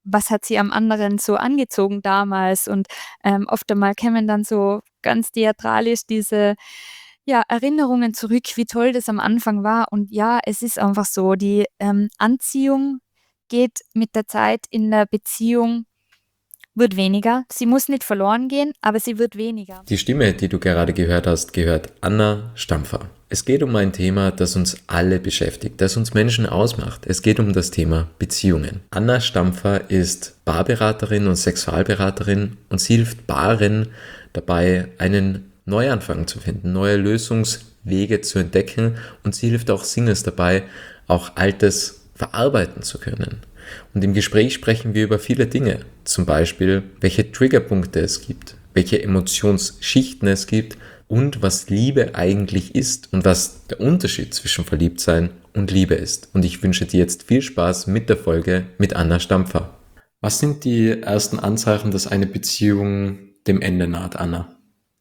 was hat sie am anderen so angezogen damals? Und, oft einmal kämen dann so ganz theatralisch diese, ja, Erinnerungen zurück, wie toll das am Anfang war. Und ja, es ist einfach so, die, Anziehung geht mit der Zeit in der Beziehung wird weniger. Sie muss nicht verloren gehen, aber sie wird weniger. Die Stimme, die du gerade gehört hast, gehört Anna Stampfer. Es geht um ein Thema, das uns alle beschäftigt, das uns Menschen ausmacht. Es geht um das Thema Beziehungen. Anna Stampfer ist Paarberaterin und Sexualberaterin und sie hilft Paaren dabei, einen Neuanfang zu finden, neue Lösungswege zu entdecken, und sie hilft auch Singles dabei, auch Altes verarbeiten zu können. Und im Gespräch sprechen wir über viele Dinge, zum Beispiel, welche Triggerpunkte es gibt, welche Emotionsschichten es gibt und was Liebe eigentlich ist und was der Unterschied zwischen Verliebtsein und Liebe ist. Und ich wünsche dir jetzt viel Spaß mit der Folge mit Anna Stampfer. Was sind die ersten Anzeichen, dass eine Beziehung dem Ende naht, Anna?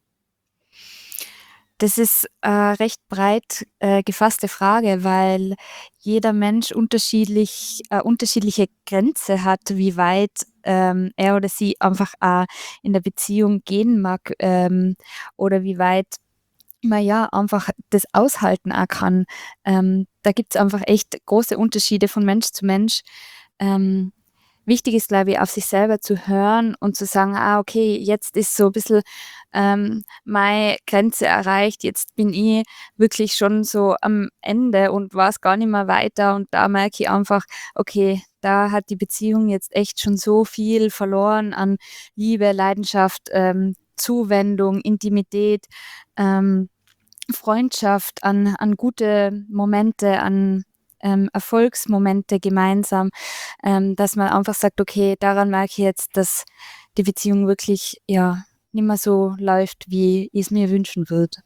Das ist, recht breit, gefasste Frage, weil jeder Mensch unterschiedliche Grenze hat, wie weit, er oder sie einfach, in der Beziehung gehen mag, oder wie weit man ja einfach das aushalten auch kann. Da gibt's einfach echt große Unterschiede von Mensch zu Mensch. Ähm, Wichtig ist, glaube ich, auf sich selber zu hören und zu sagen: „Ah, okay, jetzt ist so 'n bisschen, meine Grenze erreicht. Jetzt bin ich wirklich schon so am Ende und weiß gar nicht mehr weiter.“ Und da merke ich einfach: „Okay, da hat die Beziehung jetzt echt schon so viel verloren an Liebe, Leidenschaft, Zuwendung, Intimität, ähm, Freundschaft, an gute Momente, an, Erfolgsmomente gemeinsam“, dass man einfach sagt: „Okay, daran merke ich jetzt, dass die Beziehung wirklich, ja, nicht mehr so läuft, wie ich's mir wünschen würde.“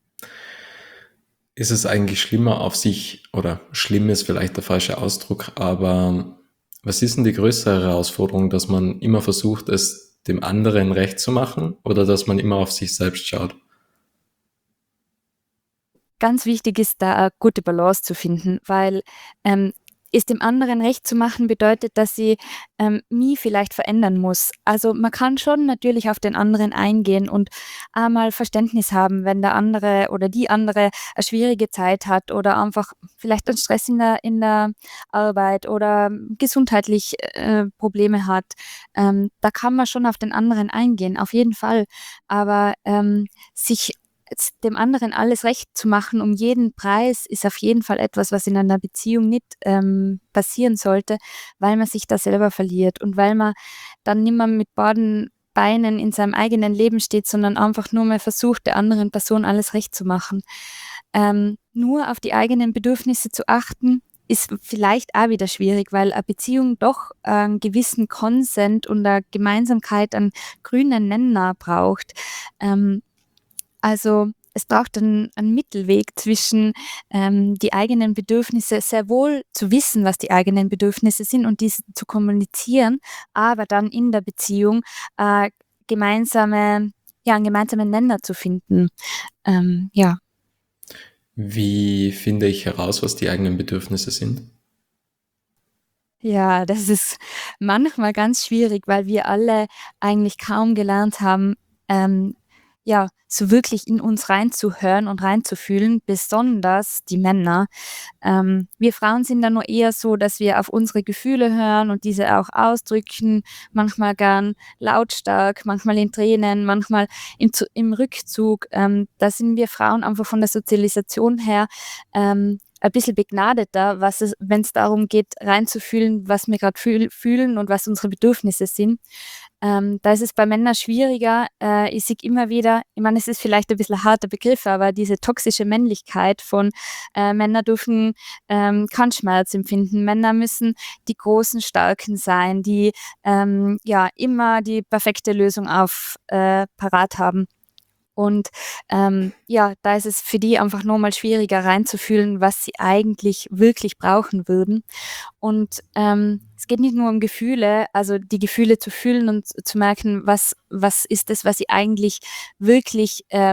Ist es eigentlich schlimmer auf sich, oder schlimm ist vielleicht der falsche Ausdruck, aber was ist denn die größere Herausforderung, dass man immer versucht, es dem anderen recht zu machen oder dass man immer auf sich selbst schaut? Ganz wichtig ist da 'ne gute Balance zu finden, weil, ähm, es dem anderen recht zu machen bedeutet, dass ich, mich vielleicht verändern muss. Also, man kann schon natürlich auf den anderen eingehen und einmal Verständnis haben, wenn der andere oder die andere eine schwierige Zeit hat oder einfach vielleicht einen Stress in der Arbeit oder gesundheitlich, Probleme hat. Da kann man schon auf den anderen eingehen, auf jeden Fall. Aber, sich jetzt dem anderen alles recht zu machen um jeden Preis, ist auf jeden Fall etwas, was in einer Beziehung nicht, passieren sollte, weil man sich da selber verliert und weil man dann nimmer mit beiden Beinen in seinem eigenen Leben steht, sondern einfach nur mal versucht, der anderen Person alles recht zu machen. Nur auf die eigenen Bedürfnisse zu achten, ist vielleicht auch wieder schwierig, weil eine Beziehung doch einen gewissen Consent und 'ne Gemeinsamkeit an grünen Nenner braucht. Also, es braucht einen Mittelweg zwischen, die eigenen Bedürfnisse sehr wohl zu wissen, was die eigenen Bedürfnisse sind und diese zu kommunizieren, aber dann in der Beziehung, äh, gemeinsame ja, 'n gemeinsamen Nenner zu finden. Ja. Wie finde ich heraus, was die eigenen Bedürfnisse sind? Ja, das ist manchmal ganz schwierig, weil wir alle eigentlich kaum gelernt haben, ja, so wirklich in uns reinzuhören und reinzufühlen, besonders die Männer. Wir Frauen sind da nur eher so, dass wir auf unsere Gefühle hören und diese auch ausdrücken, manchmal gern lautstark, manchmal in Tränen, manchmal im Rückzug. Da sind wir Frauen einfach von der Sozialisation her, ein bisschen begnadeter, wenn es darum geht, reinzufühlen, was wir gerade fühlen und was unsere Bedürfnisse sind. Da ist es bei Männern schwieriger. Ich sehe immer wieder, ich meine, es ist vielleicht ein bisschen ein harter Begriff, aber diese toxische Männlichkeit von, Männer dürfen, keinen Schmerz empfinden. Männer müssen die großen Starken sein, die, ja, immer die perfekte Lösung parat haben. Und, ja, da ist es für die einfach noch mal schwieriger reinzufühlen, was sie eigentlich wirklich brauchen würden. Und, es geht nicht nur um Gefühle, also die Gefühle zu fühlen und zu merken, was ist es, was sie eigentlich wirklich,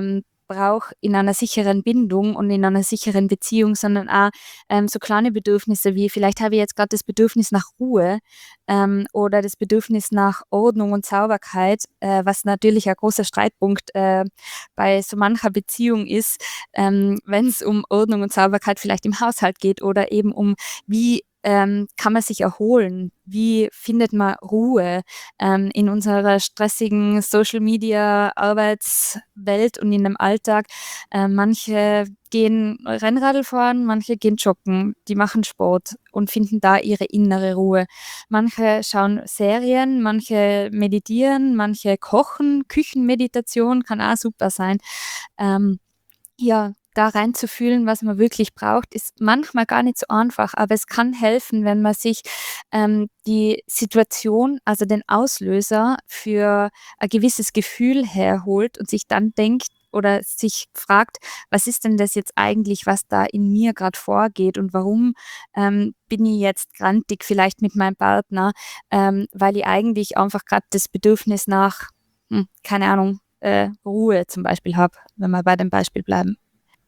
brauche in einer sicheren Bindung und in einer sicheren Beziehung, sondern auch so kleine Bedürfnisse wie vielleicht habe ich jetzt gerade das Bedürfnis nach Ruhe oder das Bedürfnis nach Ordnung und Sauberkeit, was natürlich ein großer Streitpunkt bei so mancher Beziehung ist, wenn es um Ordnung und Sauberkeit vielleicht im Haushalt geht oder eben um wie kann man sich erholen? Wie findet man Ruhe in unserer stressigen Social-Media-Arbeitswelt und in dem Alltag? Manche gehen Rennradl fahren, manche gehen joggen, die machen Sport und finden da ihre innere Ruhe. Manche schauen Serien, manche meditieren, manche kochen. Küchenmeditation kann auch super sein. Ja, da reinzufühlen, was man wirklich braucht, ist manchmal gar nicht so einfach, aber es kann helfen, wenn man sich die Situation, also den Auslöser für ein gewisses Gefühl herholt und sich dann denkt oder sich fragt, was ist denn das jetzt eigentlich, was da in mir gerade vorgeht und warum bin ich jetzt grantig vielleicht mit meinem Partner, weil ich eigentlich einfach gerade das Bedürfnis nach, keine Ahnung, Ruhe zum Beispiel habe, wenn wir bei dem Beispiel bleiben.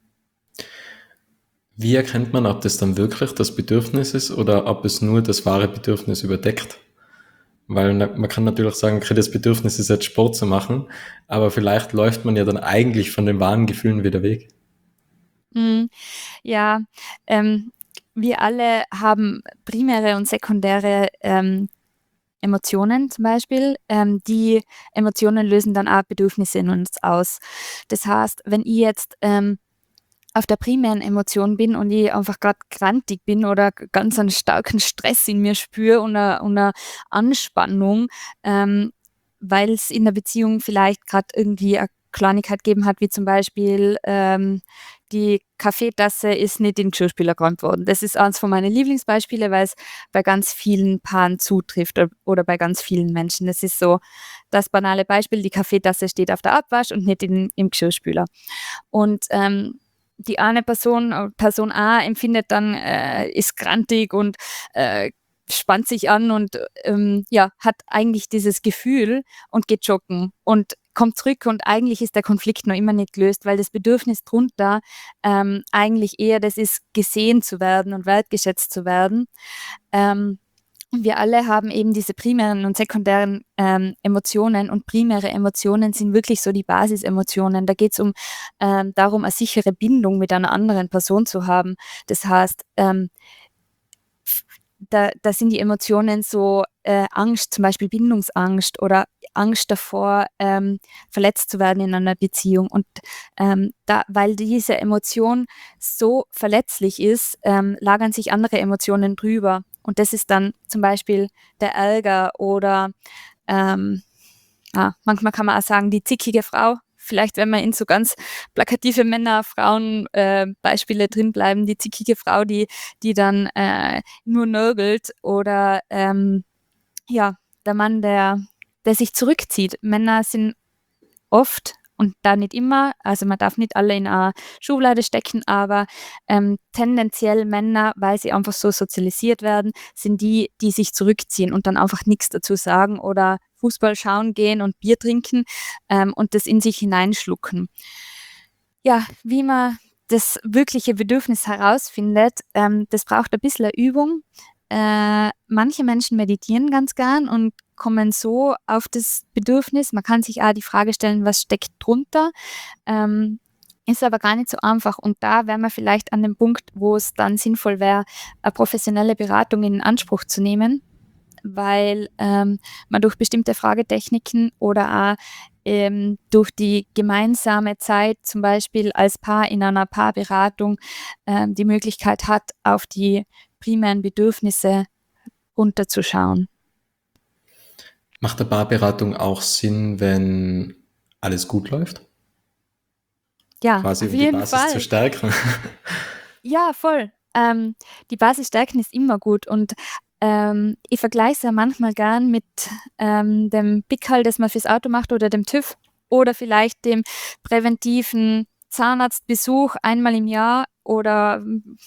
Wie erkennt man, ob das dann wirklich das Bedürfnis ist oder ob es nur das wahre Bedürfnis überdeckt? Weil man kann natürlich sagen, okay, das Bedürfnis ist jetzt Sport zu machen, aber vielleicht läuft man ja dann eigentlich von den wahren Gefühlen wieder weg. Ja, wir alle haben primäre und sekundäre Emotionen zum Beispiel. Die Emotionen lösen dann auch Bedürfnisse in uns aus. Das heißt, wenn ich jetzt auf der primären Emotion bin und ich einfach gerade grantig bin oder ganz einen starken Stress in mir spüre und eine Anspannung, weil es in der Beziehung vielleicht gerade irgendwie eine Kleinigkeit gegeben hat, wie zum Beispiel die Kaffeetasse ist nicht in den Geschirrspüler geräumt worden. Das ist eins von meinen Lieblingsbeispiele, weil es bei ganz vielen Paaren zutrifft oder bei ganz vielen Menschen. Das ist so das banale Beispiel, die Kaffeetasse steht auf der Abwasch und nicht im Geschirrspüler. Und die eine Person A empfindet dann, ist grantig und spannt sich an und hat eigentlich dieses Gefühl und geht joggen und kommt zurück und eigentlich ist der Konflikt noch immer nicht gelöst, weil das Bedürfnis drunter eigentlich eher das ist, gesehen zu werden und wertgeschätzt zu werden. Wir alle haben eben diese primären und sekundären Emotionen und primäre Emotionen sind wirklich so die Basisemotionen. Da geht es darum, eine sichere Bindung mit einer anderen Person zu haben. Das heißt, da sind die Emotionen so Angst, zum Beispiel Bindungsangst oder Angst davor, verletzt zu werden in einer Beziehung. Und weil diese Emotion so verletzlich ist, lagern sich andere Emotionen drüber. Und das ist dann zum Beispiel der Ärger oder manchmal kann man auch sagen, die zickige Frau. Vielleicht, wenn wir in so ganz plakative Männer-Frauen-Beispiele drin bleiben, die zickige Frau, die dann nur nörgelt oder der Mann, der sich zurückzieht. Männer sind oft und da nicht immer, also man darf nicht alle in eine Schublade stecken, aber tendenziell Männer, weil sie einfach so sozialisiert werden, sind die sich zurückziehen und dann einfach nichts dazu sagen oder Fußball schauen gehen und Bier trinken und das in sich hineinschlucken. Ja, wie man das wirkliche Bedürfnis herausfindet, das braucht ein bisschen Übung. Manche Menschen meditieren ganz gern und kommen so auf das Bedürfnis. Man kann sich auch die Frage stellen, was steckt drunter? Ist aber gar nicht so einfach. Und da wären wir vielleicht an dem Punkt, wo es dann sinnvoll wäre, eine professionelle Beratung in Anspruch zu nehmen, weil man durch bestimmte Fragetechniken oder auch durch die gemeinsame Zeit, zum Beispiel als Paar in einer Paarberatung, die Möglichkeit hat, auf die primären Bedürfnisse runterzuschauen. Macht eine Paarberatung auch Sinn, wenn alles gut läuft? Ja, Quasi auf um die jeden Basis zu Fall. stärken. Ja, voll. Die Basis stärken ist immer gut und ich vergleiche es ja manchmal gern mit dem Pickerl, das man fürs Auto macht oder dem TÜV oder vielleicht dem präventiven Zahnarztbesuch einmal im Jahr oder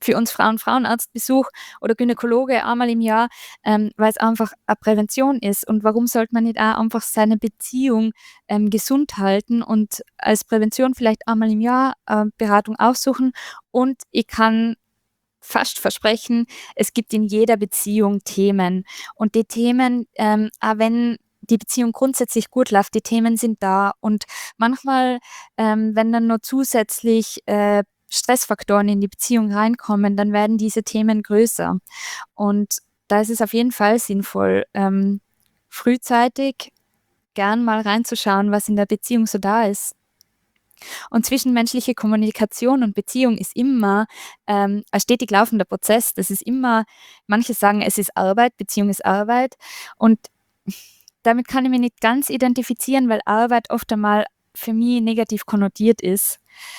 für uns Frauen Frauenarztbesuch oder Gynäkologe einmal im Jahr, weil es einfach eine Prävention ist. Und warum sollte man nicht auch einfach seine Beziehung gesund halten und als Prävention vielleicht einmal im Jahr Beratung aufsuchen? Und ich kann fast versprechen, es gibt in jeder Beziehung Themen. Und die Themen, auch wenn die Beziehung grundsätzlich gut läuft, die Themen sind da. Und manchmal, wenn dann noch zusätzlich Stressfaktoren in die Beziehung reinkommen, dann werden diese Themen größer. Und da ist es auf jeden Fall sinnvoll, frühzeitig gern mal reinzuschauen, was in der Beziehung so da ist. Und zwischenmenschliche Kommunikation und Beziehung ist immer ein stetig laufender Prozess. Das ist immer, manche sagen, es ist Arbeit, Beziehung ist Arbeit. Und damit kann ich mich nicht ganz identifizieren, weil Arbeit oft einmal für mich negativ konnotiert ist.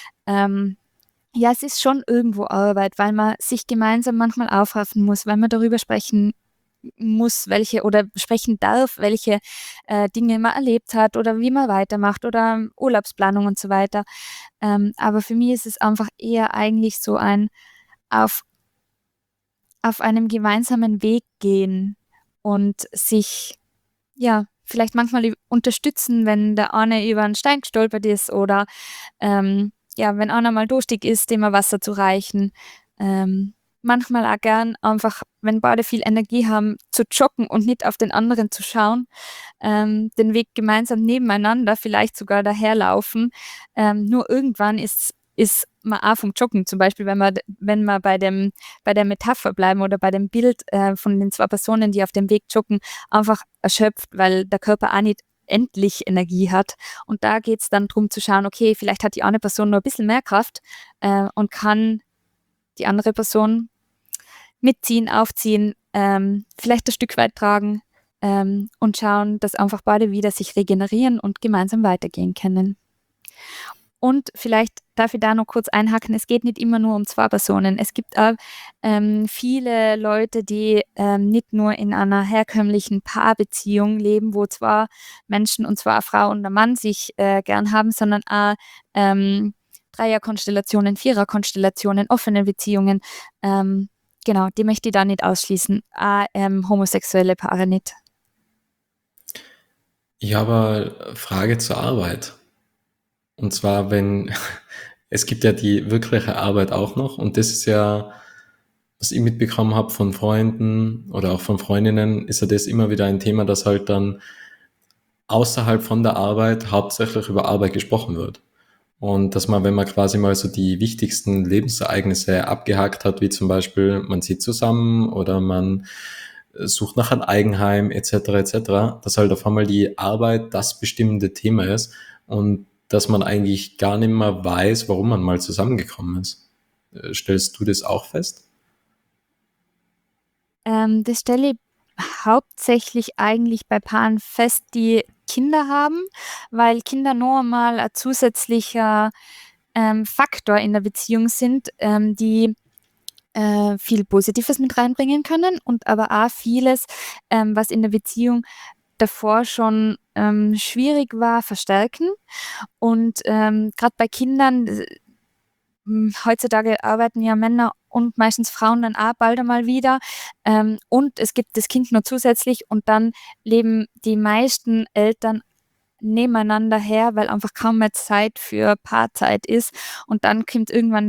Ja, es ist schon irgendwo Arbeit, weil man sich gemeinsam manchmal aufraffen muss, weil man darüber sprechen muss, welche oder sprechen darf, welche Dinge man erlebt hat oder wie man weitermacht oder Urlaubsplanung und so weiter. Aber für mich ist es einfach eher eigentlich so ein auf einem gemeinsamen Weg gehen und sich, ja, vielleicht manchmal unterstützen, wenn der eine über einen Stein gestolpert ist oder ja, wenn einer mal durstig ist, dem mal Wasser zu reichen. Manchmal auch gern einfach, wenn beide viel Energie haben, zu joggen und nicht auf den anderen zu schauen, den Weg gemeinsam nebeneinander, vielleicht sogar daherlaufen. Nur irgendwann ist man auch vom Joggen, zum Beispiel, wenn wir bei der Metapher bleiben oder bei dem Bild von den 2 Personen, die auf dem Weg joggen, einfach erschöpft, weil der Körper auch nicht endlich Energie hat. Und da geht's dann drum zu schauen, okay, vielleicht hat die eine Person noch ein bisschen mehr Kraft und kann die andere Person mitziehen, aufziehen, vielleicht ein Stück weit tragen und schauen, dass einfach beide wieder sich regenerieren und gemeinsam weitergehen können. Und vielleicht darf ich da noch kurz einhaken, es geht nicht immer nur um 2 Personen. Es gibt auch viele Leute, die nicht nur in einer herkömmlichen Paarbeziehung leben, wo 2 Menschen, und zwar eine Frau und ein Mann, sich gern haben, sondern auch Dreierkonstellationen, Viererkonstellationen, offene Beziehungen. Genau, die möchte ich da nicht ausschließen. Auch homosexuelle Paare nicht. Ich habe eine Frage zur Arbeit. Und zwar, wenn es gibt ja die wirkliche Arbeit auch noch, und das ist ja, was ich mitbekommen habe von Freunden oder auch von Freundinnen, ist ja das immer wieder ein Thema, dass halt dann außerhalb von der Arbeit hauptsächlich über Arbeit gesprochen wird. Und dass man, wenn man quasi mal so die wichtigsten Lebensereignisse abgehakt hat, wie zum Beispiel man zieht zusammen oder man sucht nach einem Eigenheim etc., dass halt auf einmal die Arbeit das bestimmende Thema ist und dass man eigentlich gar nicht mehr weiß, warum man mal zusammengekommen ist. Stellst du das auch fest? Das stelle ich hauptsächlich eigentlich bei Paaren fest, die Kinder haben, weil Kinder noch einmal ein zusätzlicher Faktor in der Beziehung sind, die viel Positives mit reinbringen können und aber auch vieles, was in der Beziehung davor schon schwierig war, verstärken. Und grad bei Kindern, heutzutage arbeiten ja Männer und meistens Frauen dann auch bald einmal wieder, und es gibt das Kind noch zusätzlich und dann leben die meisten Eltern nebeneinander her, weil einfach kaum mehr Zeit für Paarzeit ist. Und dann kommt irgendwann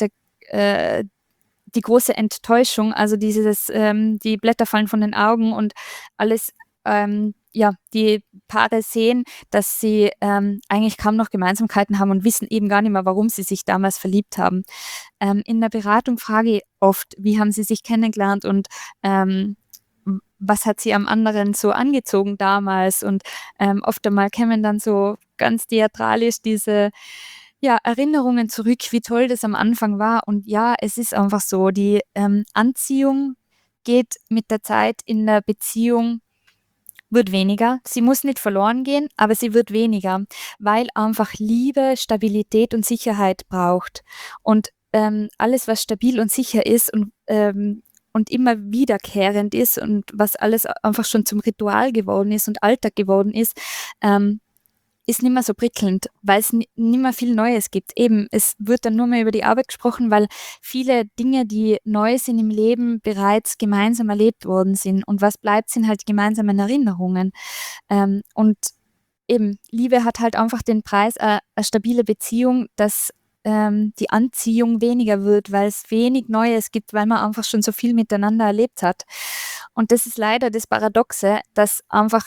die große Enttäuschung, also dieses, die Blätter fallen von den Augen und alles, ja, die Paare sehen, dass sie eigentlich kaum noch Gemeinsamkeiten haben und wissen eben gar nicht mehr, warum sie sich damals verliebt haben. In der Beratung frage ich oft, wie haben sie sich kennengelernt und was hat sie am anderen so angezogen damals? Und oft einmal kämen dann so ganz theatralisch diese, ja, Erinnerungen zurück, wie toll das am Anfang war. Und ja, es ist einfach so, die Anziehung geht mit der Zeit in der Beziehung, wird weniger. Sie muss nicht verloren gehen, aber sie wird weniger, weil einfach Liebe Stabilität und Sicherheit braucht. Und alles, was stabil und sicher ist und immer wiederkehrend ist und was alles einfach schon zum Ritual geworden ist und Alltag geworden ist, ist nicht mehr so prickelnd, weil es nicht mehr viel Neues gibt. Eben, es wird dann nur mehr über die Arbeit gesprochen, weil viele Dinge, die neu sind im Leben, bereits gemeinsam erlebt worden sind. Und was bleibt, sind halt die gemeinsamen Erinnerungen. Und eben, Liebe hat halt einfach den Preis, eine stabile Beziehung, dass die Anziehung weniger wird, weil es wenig Neues gibt, weil man einfach schon so viel miteinander erlebt hat. Und das ist leider das Paradoxe, dass einfach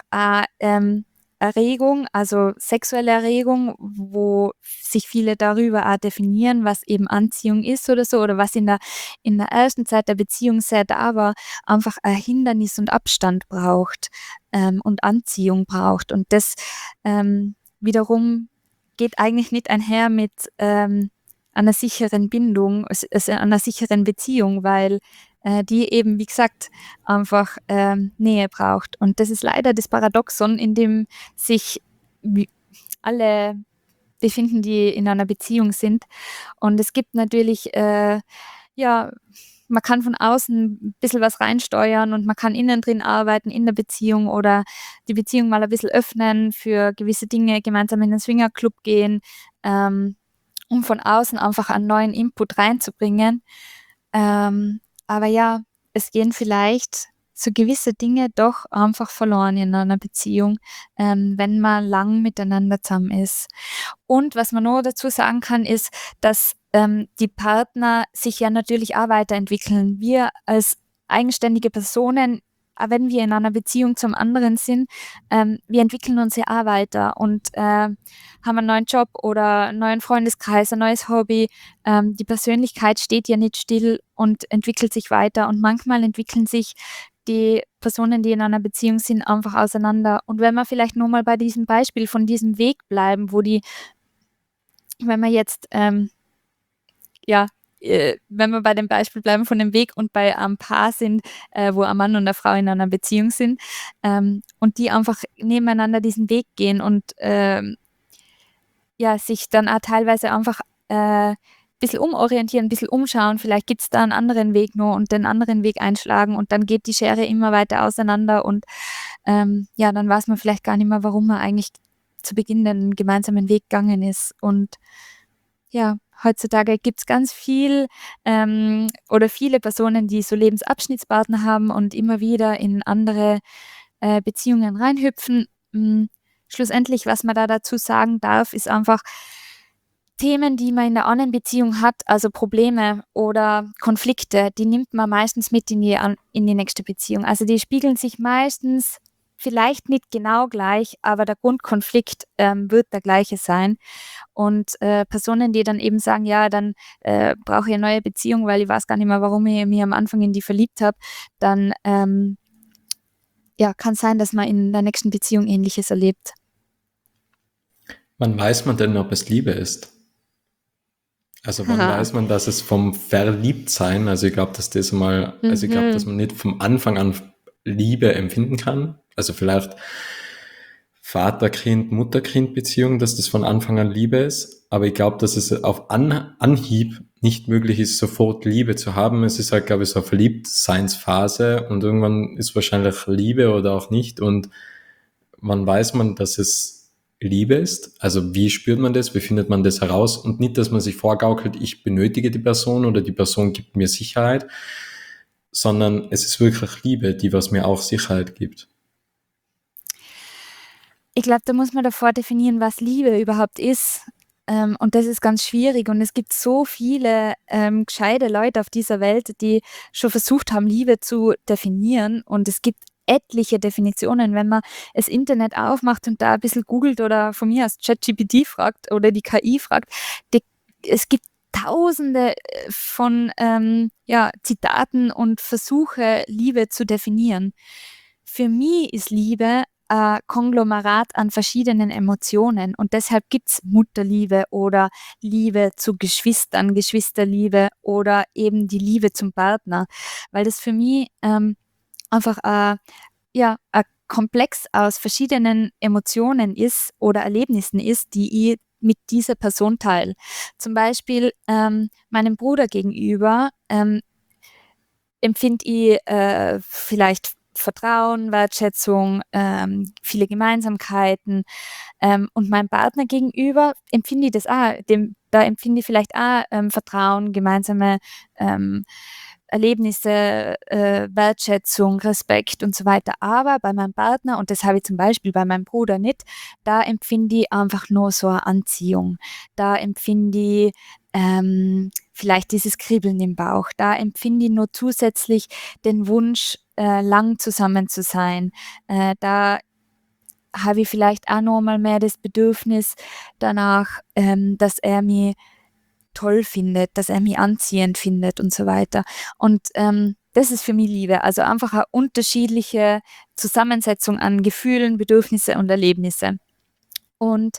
Erregung, also sexuelle Erregung, wo sich viele darüber auch definieren, was eben Anziehung ist oder so, oder was in der ersten Zeit der Beziehung sehr da war, einfach ein Hindernis und Abstand braucht und Anziehung braucht. Und das wiederum geht eigentlich nicht einher mit einer sicheren Bindung, also einer sicheren Beziehung, weil die eben, wie gesagt, einfach Nähe braucht. Und das ist leider das Paradoxon, in dem sich alle befinden, die in einer Beziehung sind. Und es gibt natürlich, ja, man kann von außen ein bisschen was reinsteuern und man kann innen drin arbeiten in der Beziehung oder die Beziehung mal ein bisschen öffnen für gewisse Dinge, gemeinsam in den Swingerclub gehen, um von außen einfach einen neuen Input reinzubringen. Aber ja, es gehen vielleicht so gewisse Dinge doch einfach verloren in einer Beziehung, wenn man lang miteinander zusammen ist. Und was man noch dazu sagen kann, ist, dass die Partner sich ja natürlich auch weiterentwickeln. Wir als eigenständige Personen, auch wenn wir in einer Beziehung zum anderen sind, wir entwickeln uns ja auch weiter und haben einen neuen Job oder einen neuen Freundeskreis, ein neues Hobby. Die Persönlichkeit steht ja nicht still und entwickelt sich weiter. Und manchmal entwickeln sich die Personen, die in einer Beziehung sind, einfach auseinander. Und wenn wir vielleicht nur mal bei diesem Beispiel von diesem Weg bleiben, wenn wir jetzt, wenn wir bei dem Beispiel bleiben von dem Weg und bei einem Paar sind, wo ein Mann und eine Frau in einer Beziehung sind, und die einfach nebeneinander diesen Weg gehen und sich dann auch teilweise einfach bisschen umorientieren, ein bisschen umschauen, vielleicht gibt es da einen anderen Weg noch und den anderen Weg einschlagen und dann geht die Schere immer weiter auseinander und dann weiß man vielleicht gar nicht mehr, warum man eigentlich zu Beginn den gemeinsamen Weg gegangen ist. Und ja, heutzutage gibt es ganz viel oder viele Personen, die so Lebensabschnittspartner haben und immer wieder in andere Beziehungen reinhüpfen. Schlussendlich, was man da dazu sagen darf, ist einfach, Themen, die man in der anderen Beziehung hat, also Probleme oder Konflikte, die nimmt man meistens mit in die nächste Beziehung. Also die spiegeln sich meistens vielleicht nicht genau gleich, aber der Grundkonflikt wird der gleiche sein. Und Personen, die dann eben sagen, ja, dann brauche ich eine neue Beziehung, weil ich weiß gar nicht mehr, warum ich mich am Anfang in die verliebt habe, dann kann sein, dass man in der nächsten Beziehung Ähnliches erlebt. Wann weiß man denn, ob es Liebe ist? Also wann weiß man, dass es vom Verliebtsein, also ich glaube, dass man nicht vom Anfang an Liebe empfinden kann. Also vielleicht Vater-Kind, Mutter-Kind-Beziehung, dass das von Anfang an Liebe ist. Aber ich glaube, dass es auf Anhieb nicht möglich ist, sofort Liebe zu haben. Es ist halt, glaube ich, so eine Verliebtseinsphase und irgendwann ist wahrscheinlich Liebe oder auch nicht. Und wann weiß man, dass es Liebe ist? Also wie spürt man das? Wie findet man das heraus? Und nicht, dass man sich vorgaukelt, ich benötige die Person oder die Person gibt mir Sicherheit, sondern es ist wirklich Liebe, die was mir auch Sicherheit gibt. Ich glaube, da muss man davor definieren, was Liebe überhaupt ist. Und das ist ganz schwierig. Und es gibt so viele gescheite Leute auf dieser Welt, die schon versucht haben, Liebe zu definieren. Und es gibt etliche Definitionen. Wenn man das Internet aufmacht und da ein bisschen googelt oder von mir aus ChatGPT fragt oder die KI fragt, es gibt Tausende von Zitaten und Versuche, Liebe zu definieren. Für mich ist Liebe ein Konglomerat an verschiedenen Emotionen und deshalb gibt's Mutterliebe oder Liebe zu Geschwistern, Geschwisterliebe oder eben die Liebe zum Partner, weil das für mich einfach ein Komplex aus verschiedenen Emotionen ist oder Erlebnissen ist, die ich mit dieser Person teile. Zum Beispiel meinem Bruder gegenüber empfinde ich vielleicht Vertrauen, Wertschätzung, viele Gemeinsamkeiten. Und meinem Partner gegenüber empfinde ich das auch, da empfinde ich vielleicht auch Vertrauen, gemeinsame Erlebnisse, Wertschätzung, Respekt und so weiter. Aber bei meinem Partner, und das habe ich zum Beispiel bei meinem Bruder nicht, da empfinde ich einfach nur so eine Anziehung. Da empfinde ich vielleicht dieses Kribbeln im Bauch. Da empfinde ich nur zusätzlich den Wunsch, lang zusammen zu sein. Da habe ich vielleicht auch noch mal mehr das Bedürfnis danach, dass er mich toll findet, dass er mich anziehend findet und so weiter. Und das ist für mich Liebe. Also einfach eine unterschiedliche Zusammensetzung an Gefühlen, Bedürfnisse und Erlebnisse. Und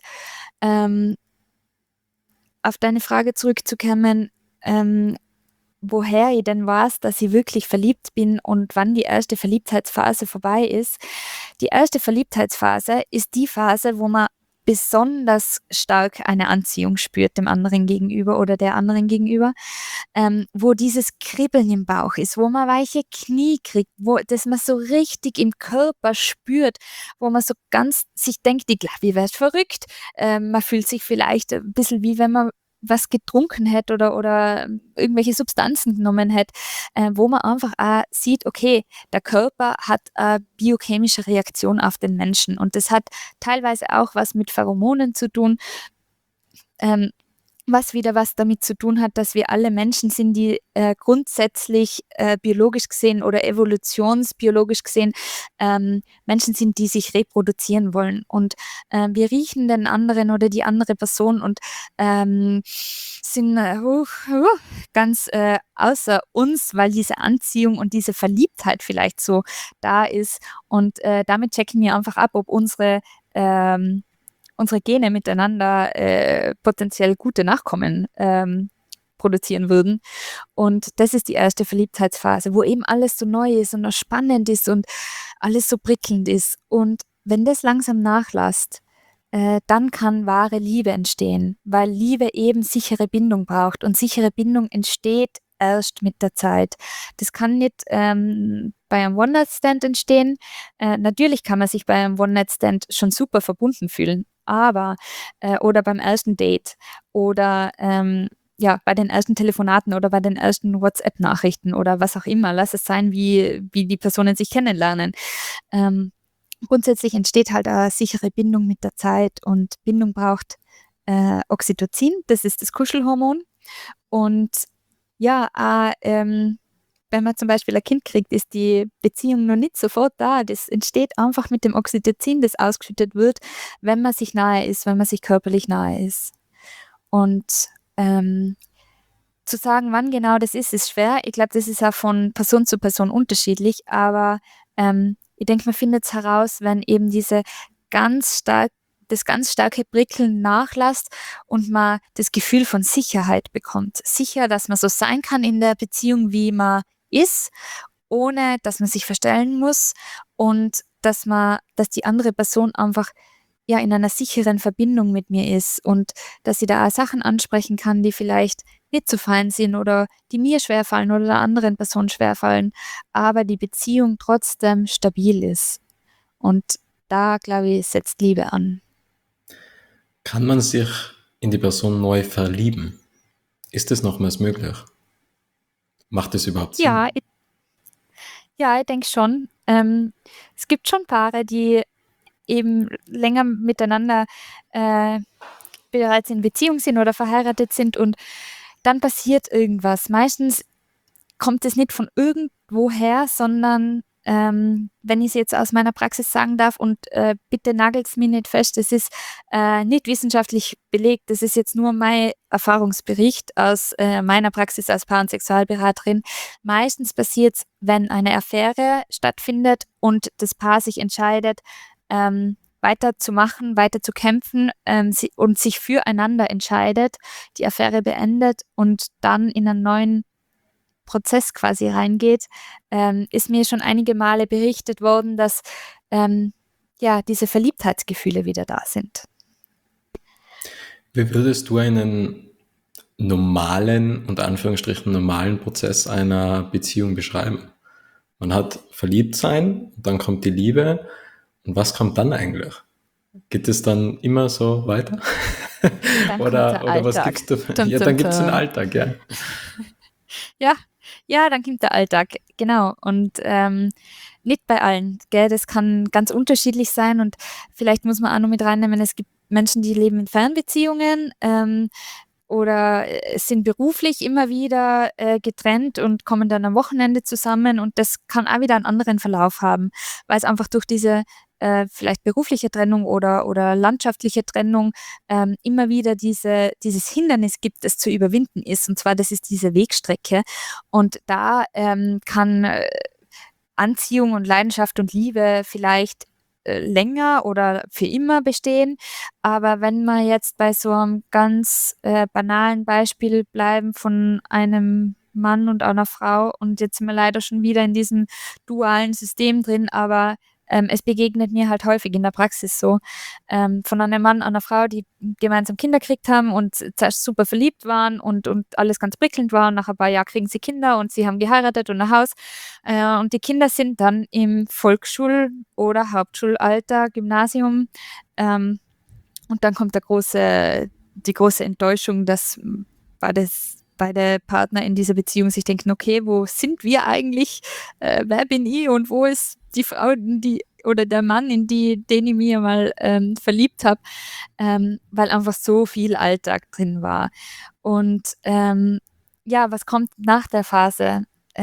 auf deine Frage zurückzukommen, woher ich denn weiß, dass ich wirklich verliebt bin und wann die erste Verliebtheitsphase vorbei ist. Die erste Verliebtheitsphase ist die Phase, wo man besonders stark eine Anziehung spürt dem anderen gegenüber oder der anderen gegenüber, wo dieses Kribbeln im Bauch ist, wo man weiche Knie kriegt, wo das man so richtig im Körper spürt, wo man so ganz sich denkt, ich glaube, ich werde verrückt. Man fühlt sich vielleicht ein bisschen wie wenn man was getrunken hätte oder irgendwelche Substanzen genommen hätte, wo man einfach auch sieht, okay, der Körper hat eine biochemische Reaktion auf den Menschen und das hat teilweise auch was mit Pheromonen zu tun, was wieder was damit zu tun hat, dass wir alle Menschen sind, die grundsätzlich biologisch gesehen oder evolutionsbiologisch gesehen Menschen sind, die sich reproduzieren wollen. Und wir riechen den anderen oder die andere Person und sind ganz außer uns, weil diese Anziehung und diese Verliebtheit vielleicht so da ist. Und damit checken wir einfach ab, ob unsere Gene miteinander potenziell gute Nachkommen produzieren würden. Und das ist die erste Verliebtheitsphase, wo eben alles so neu ist und noch spannend ist und alles so prickelnd ist. Und wenn das langsam nachlässt, dann kann wahre Liebe entstehen, weil Liebe eben sichere Bindung braucht. Und sichere Bindung entsteht erst mit der Zeit. Das kann nicht bei einem One-Night-Stand entstehen. Natürlich kann man sich bei einem One-Night-Stand schon super verbunden fühlen, aber oder beim ersten Date oder bei den ersten Telefonaten oder bei den ersten WhatsApp-Nachrichten oder was auch immer. Lass es sein, wie die Personen sich kennenlernen. Grundsätzlich entsteht halt eine sichere Bindung mit der Zeit und Bindung braucht Oxytocin, das ist das Kuschelhormon. Und ja, wenn man zum Beispiel ein Kind kriegt, ist die Beziehung noch nicht sofort da. Das entsteht einfach mit dem Oxytocin, das ausgeschüttet wird, wenn man sich nahe ist, wenn man sich körperlich nahe ist. Und zu sagen, wann genau das ist schwer. Ich glaube, das ist auch von Person zu Person unterschiedlich, aber ich denke, man findet es heraus, wenn eben das ganz starke Prickeln nachlässt und man das Gefühl von Sicherheit bekommt. Sicher, dass man so sein kann in der Beziehung, wie man ist, ohne dass man sich verstellen muss und dass die andere Person einfach ja in einer sicheren Verbindung mit mir ist und dass sie da auch Sachen ansprechen kann, die vielleicht nicht so fein sind oder die mir schwerfallen oder der anderen Person schwerfallen, aber die Beziehung trotzdem stabil ist. Und da, glaube ich, setzt Liebe an. Kann man sich in die Person neu verlieben? Ist das nochmals möglich? Macht das überhaupt Sinn? Ich denke schon. Es gibt schon Paare, die eben länger miteinander bereits in Beziehung sind oder verheiratet sind und dann passiert irgendwas. Meistens kommt es nicht von irgendwoher, sondern wenn ich es jetzt aus meiner Praxis sagen darf und bitte nagelt es mir nicht fest, das ist nicht wissenschaftlich belegt, das ist jetzt nur mein Erfahrungsbericht aus meiner Praxis als Paar- und Sexualberaterin. Meistens passiert es, wenn eine Affäre stattfindet und das Paar sich entscheidet, weiterzumachen, weiter zu kämpfen und sich füreinander entscheidet, die Affäre beendet und dann in einen neuen Prozess quasi reingeht, ist mir schon einige Male berichtet worden, dass diese Verliebtheitsgefühle wieder da sind. Wie würdest du einen normalen, unter Anführungsstrichen normalen Prozess einer Beziehung beschreiben? Man hat Verliebtsein, dann kommt die Liebe. Und was kommt dann eigentlich? Geht es dann immer so weiter? Dann kommt der Oder was Alltag. gibt's da? Tum, Ja, tum, dann gibt's den tum. Alltag, ja. Ja, ja, dann kommt der Alltag, genau. Und nicht bei allen, gell? Das kann ganz unterschiedlich sein und vielleicht muss man auch noch mit reinnehmen, es gibt Menschen, die leben in Fernbeziehungen oder sind beruflich immer wieder getrennt und kommen dann am Wochenende zusammen und das kann auch wieder einen anderen Verlauf haben, weil es einfach durch diese vielleicht berufliche Trennung oder landschaftliche Trennung immer wieder dieses Hindernis gibt, das zu überwinden ist. Und zwar, das ist diese Wegstrecke. Und da kann Anziehung und Leidenschaft und Liebe vielleicht länger oder für immer bestehen. Aber wenn wir jetzt bei so einem ganz banalen Beispiel bleiben von einem Mann und einer Frau und jetzt sind wir leider schon wieder in diesem dualen System drin, aber es begegnet mir halt häufig in der Praxis so, von einem Mann, einer Frau, die gemeinsam Kinder gekriegt haben und zuerst super verliebt waren und alles ganz prickelnd war und nach ein paar Jahren kriegen sie Kinder und sie haben geheiratet und ein Haus und die Kinder sind dann im Volksschul- oder Hauptschulalter, Gymnasium und dann kommt die große Enttäuschung, dass beide Partner in dieser Beziehung sich denken, okay, wo sind wir eigentlich? Wer bin ich und wo ist die Frau, oder der Mann, den ich mir mal verliebt habe, weil einfach so viel Alltag drin war. Und ja, was kommt nach der Phase?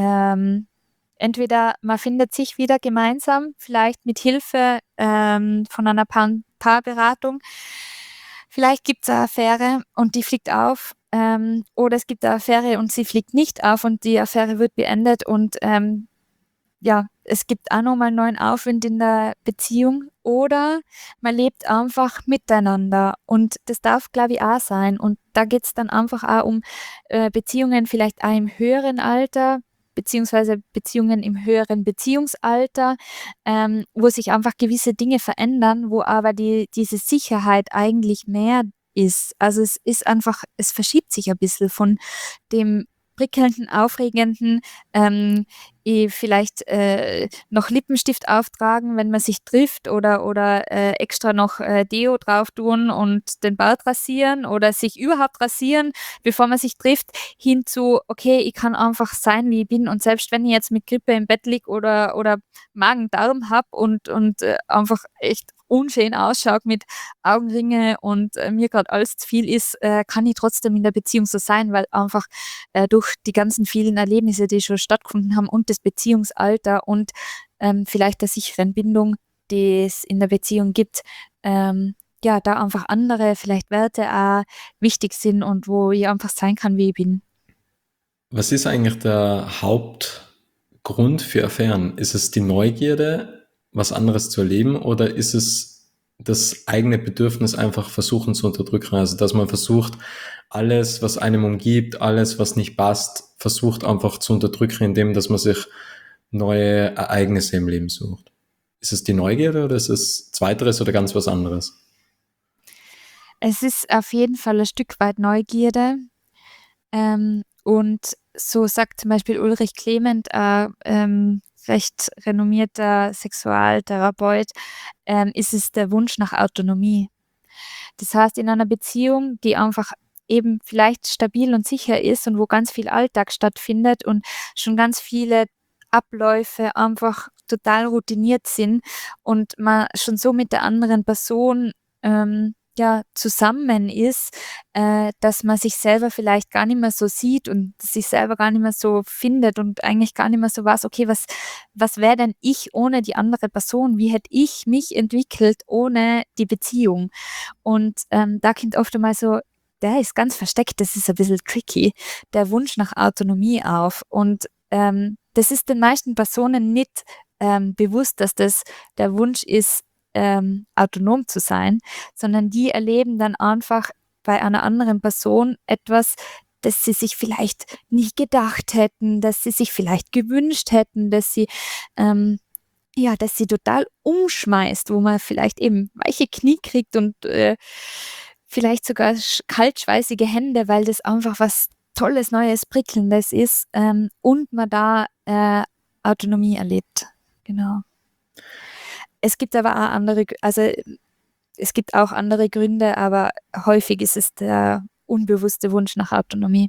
Entweder man findet sich wieder gemeinsam, vielleicht mit Hilfe von einer Paarberatung. Vielleicht gibt es eine Affäre und die fliegt auf. Oder es gibt eine Affäre und sie fliegt nicht auf und die Affäre wird beendet und ja, es gibt auch nochmal neuen Aufwind in der Beziehung. Oder man lebt einfach miteinander und das darf, glaube ich, auch sein. Und da geht es dann einfach auch um Beziehungen vielleicht auch im höheren Alter, beziehungsweise Beziehungen im höheren Beziehungsalter, wo sich einfach gewisse Dinge verändern, wo aber diese Sicherheit eigentlich mehr ist. Also es ist einfach, es verschiebt sich ein bisschen von dem prickelnden, aufregenden, vielleicht noch Lippenstift auftragen, wenn man sich trifft oder extra noch Deo drauf tun und den Bart rasieren oder sich überhaupt rasieren, bevor man sich trifft, hin zu, okay, ich kann einfach sein, wie ich bin und selbst wenn ich jetzt mit Grippe im Bett liege oder Magen-Darm habe und einfach echt unschön ausschaut mit Augenringe und mir gerade alles zu viel ist, kann ich trotzdem in der Beziehung so sein, weil einfach durch die ganzen vielen Erlebnisse, die schon stattgefunden haben und das Beziehungsalter und vielleicht der sicheren Bindung, die es in der Beziehung gibt, ja, da einfach andere vielleicht Werte auch wichtig sind und wo ich einfach sein kann, wie ich bin. Was ist eigentlich der Hauptgrund für Affären? Ist es die Neugierde, was anderes zu erleben, oder ist es das eigene Bedürfnis einfach versuchen zu unterdrücken? Also, dass man versucht, alles, was einem umgibt, alles, was nicht passt, versucht einfach zu unterdrücken, indem dass man sich neue Ereignisse im Leben sucht. Ist es die Neugierde oder ist es Zweiteres oder ganz was anderes? Es ist auf jeden Fall ein Stück weit Neugierde. Und so sagt zum Beispiel Ulrich Clement, recht renommierter Sexualtherapeut, ist es der Wunsch nach Autonomie. Das heißt, in einer Beziehung, die einfach eben vielleicht stabil und sicher ist und wo ganz viel Alltag stattfindet und schon ganz viele Abläufe einfach total routiniert sind und man schon so mit der anderen Person ja, zusammen ist, dass man sich selber vielleicht gar nicht mehr so sieht und sich selber gar nicht mehr so findet und eigentlich gar nicht mehr so weiß, okay, was wäre denn ich ohne die andere Person? Wie hätte ich mich entwickelt ohne die Beziehung? Und da kommt oft einmal so, der ist ganz versteckt, das ist ein bisschen tricky, der Wunsch nach Autonomie auf. Und das ist den meisten Personen nicht bewusst, dass das der Wunsch ist, autonom zu sein, sondern die erleben dann einfach bei einer anderen Person etwas, das sie sich vielleicht nicht gedacht hätten, das sie sich vielleicht gewünscht hätten, ja, dass sie total umschmeißt, wo man vielleicht eben weiche Knie kriegt und vielleicht sogar kaltschweißige Hände, weil das einfach was Tolles, Neues, Prickelndes ist und man da Autonomie erlebt. Genau. Es gibt aber auch andere, also es gibt auch andere Gründe, aber häufig ist es der unbewusste Wunsch nach Autonomie.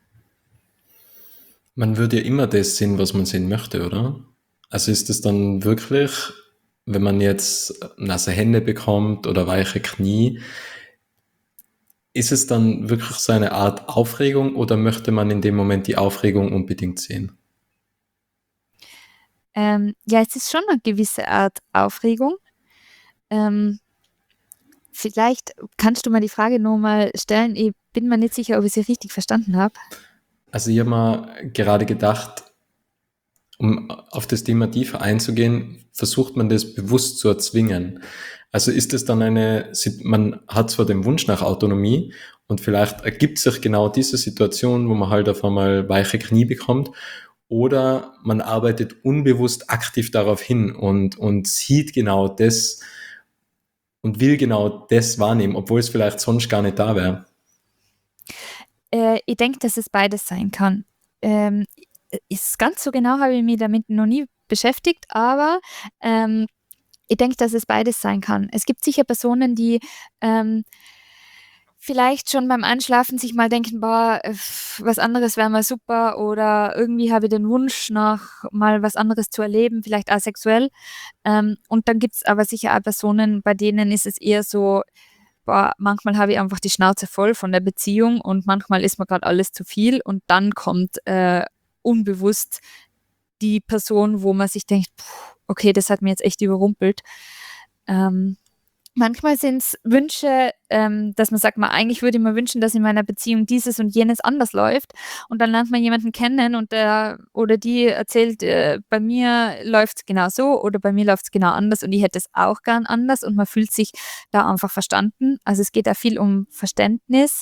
Man würde ja immer das sehen, was man sehen möchte, oder? Also ist es dann wirklich, wenn man jetzt nasse Hände bekommt oder weiche Knie, ist es dann wirklich so eine Art Aufregung oder möchte man in dem Moment die Aufregung unbedingt sehen? Ja, es ist schon eine gewisse Art Aufregung. Ähm, Vielleicht kannst du mal die Frage noch mal stellen. Ich bin mir nicht sicher, ob ich sie richtig verstanden habe. Also ich habe mir gerade gedacht, um auf das Thema tiefer einzugehen, versucht man das bewusst zu erzwingen. Also ist es dann man hat zwar den Wunsch nach Autonomie und vielleicht ergibt sich genau diese Situation, wo man halt auf einmal weiche Knie bekommt, oder man arbeitet unbewusst aktiv darauf hin und sieht genau das und will genau das wahrnehmen, obwohl es vielleicht sonst gar nicht da wäre. Ich denke, dass es beides sein kann. Ähm, Ist ganz so genau habe ich mich damit noch nie beschäftigt, aber ich denke, dass es beides sein kann. Es gibt sicher Personen, die vielleicht schon beim Einschlafen sich mal denken, boah, was anderes wäre mal super, oder irgendwie habe ich den Wunsch nach mal was anderes zu erleben, vielleicht asexuell. Und dann gibt es aber sicher auch Personen, bei denen ist es eher so, boah, manchmal habe ich einfach die Schnauze voll von der Beziehung und manchmal ist mir gerade alles zu viel, und dann kommt unbewusst die Person, wo man sich denkt, okay, das hat mir jetzt echt überrumpelt. Ähm, Manchmal sind es Wünsche, dass man sagt, eigentlich würde ich mir wünschen, dass in meiner Beziehung dieses und jenes anders läuft. Und dann lernt man jemanden kennen und der oder die erzählt, bei mir läuft es genau so oder bei mir läuft es genau anders und ich hätte es auch gern anders, und man fühlt sich da einfach verstanden. Also es geht da viel um Verständnis.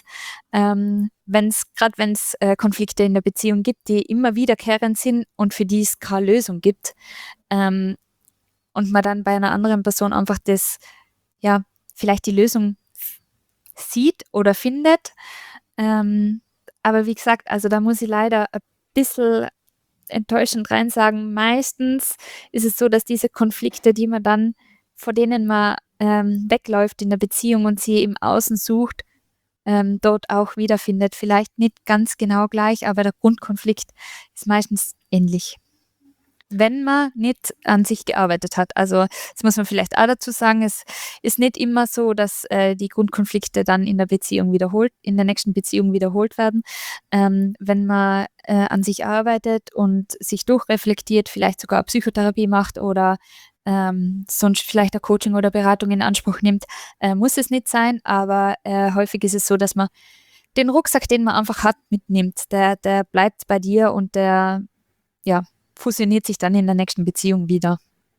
Gerade wenn es Konflikte in der Beziehung gibt, die immer wiederkehrend sind und für die es keine Lösung gibt, ähm, und man dann bei einer anderen Person einfach ja, vielleicht die Lösung sieht oder findet. Aber wie gesagt, also da muss ich leider ein bisschen enttäuschend rein sagen, meistens ist es so, dass diese Konflikte, vor denen man wegläuft in der Beziehung und sie im Außen sucht, dort auch wiederfindet. Vielleicht nicht ganz genau gleich, aber der Grundkonflikt ist meistens ähnlich, wenn man nicht an sich gearbeitet hat. Also das muss man vielleicht auch dazu sagen, es ist nicht immer so, dass die Grundkonflikte dann in der nächsten Beziehung wiederholt werden. Wenn man an sich arbeitet und sich durchreflektiert, vielleicht sogar Psychotherapie macht oder sonst vielleicht ein Coaching oder Beratung in Anspruch nimmt, muss es nicht sein, aber häufig ist es so, dass man den Rucksack, den man einfach hat, mitnimmt. Der bleibt bei dir und der, ja, fusioniert sich dann in der nächsten Beziehung wieder.